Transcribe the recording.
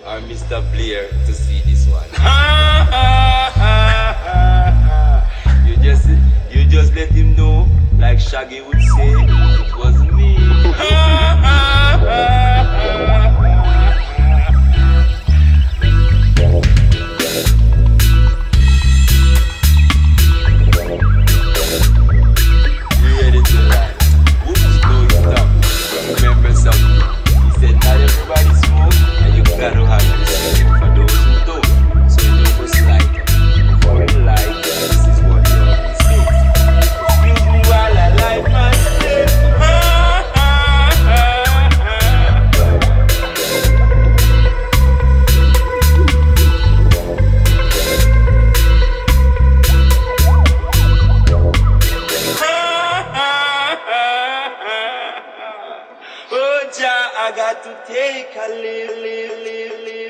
or Mr. Blair to see this one. You just let him know, like Shaggy would say, it wasn't me. Ready to lie. Whoops, no stop. Remember something. He said not everybody smoke, and you gotta have respect for those who don't. So you must like it. Before you like it, this is what you always say. Excuse me while I light my stick. Oh, Jah, I got to take a leave.